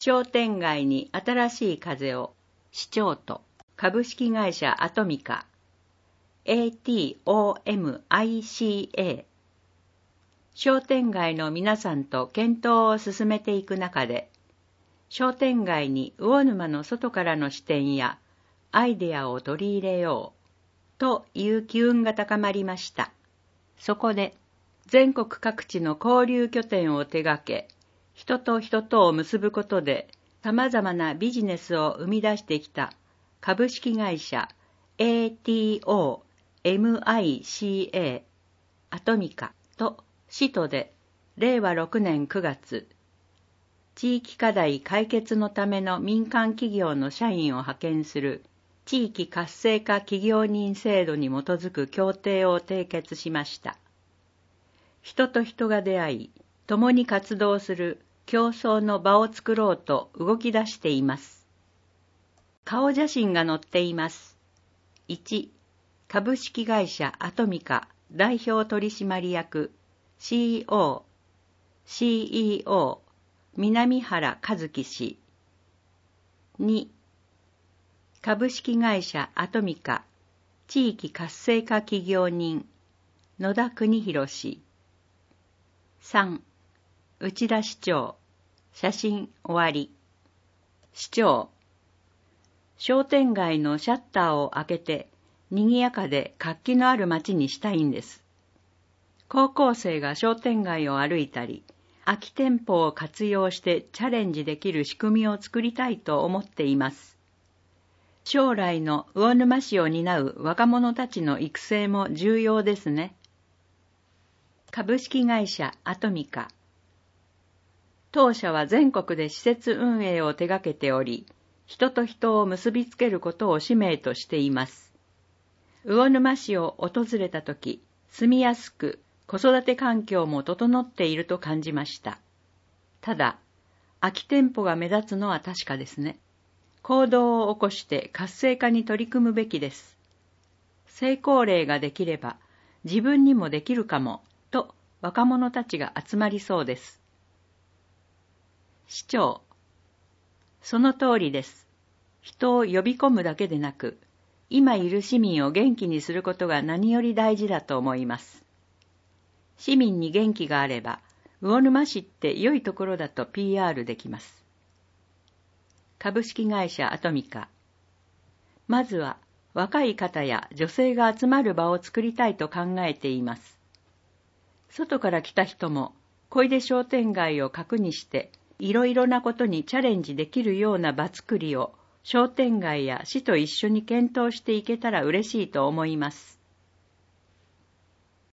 商店街に新しい風を、市長と株式会社アトミカ、ATOMICA。商店街の皆さんと検討を進めていく中で、商店街に魚沼の外からの視点やアイデアを取り入れようという機運が高まりました。そこで全国各地の交流拠点を手掛け、人と人とを結ぶことで様々なビジネスを生み出してきた株式会社 ATOMICA アトミカとシトで令和6年9月、地域課題解決のための民間企業の社員を派遣する地域活性化企業人制度に基づく協定を締結しました。人と人が出会い、共に活動する競争の場を作ろうと動き出しています。顔写真が載っています。1、株式会社アトミカ代表取締役 CEO 南原和樹氏。2、株式会社アトミカ地域活性化企業人野田邦弘氏。3、内田市長。写真終わり。市長。商店街のシャッターを開けて賑やかで活気のある街にしたいんです。高校生が商店街を歩いたり、空き店舗を活用してチャレンジできる仕組みを作りたいと思っています。将来の魚沼市を担う若者たちの育成も重要ですね。株式会社アトミカ。当社は全国で施設運営を手掛けており、人と人を結びつけることを使命としています。魚沼市を訪れたとき、住みやすく、子育て環境も整っていると感じました。ただ、空き店舗が目立つのは確かですね。行動を起こして活性化に取り組むべきです。成功例ができれば、自分にもできるかも、と若者たちが集まりそうです。市長。その通りです。人を呼び込むだけでなく、今いる市民を元気にすることが何より大事だと思います。市民に元気があれば、魚沼市って良いところだと PR できます。株式会社アトミカ。まずは若い方や女性が集まる場を作りたいと考えています。外から来た人も小出商店街を核にしていろいろなことにチャレンジできるような場作りを商店街や市と一緒に検討していけたら嬉しいと思います。